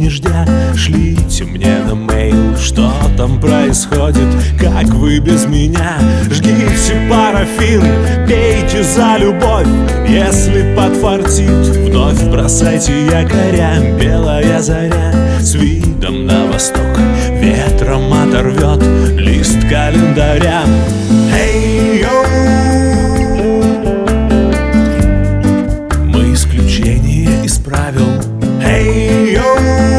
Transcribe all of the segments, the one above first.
не ждя, шлите мне на мейл, что там происходит, как вы без меня. Жгите парафин, пейте за любовь, если подфартит, вновь бросайте якоря. Белая заря с видом на восток ветром оторвет лист календаря. Эй-йоу! Мы исключение из правил. Эй-йоу!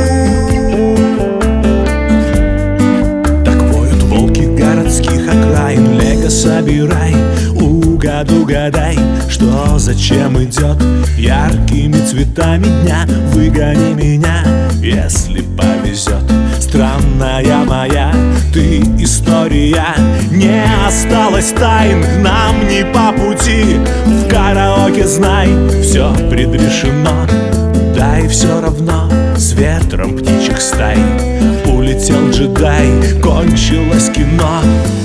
Так воют волки городских окраин. Лего собирай, угадай, что зачем идет яркими цветами дня. Выгони меня, если повезет. Странная моя ты история, не осталось тайн, нам не по пути. В караоке знай, все предрешено, да и все равно с ветром птичьих стай улетел джедай, кончилось кино.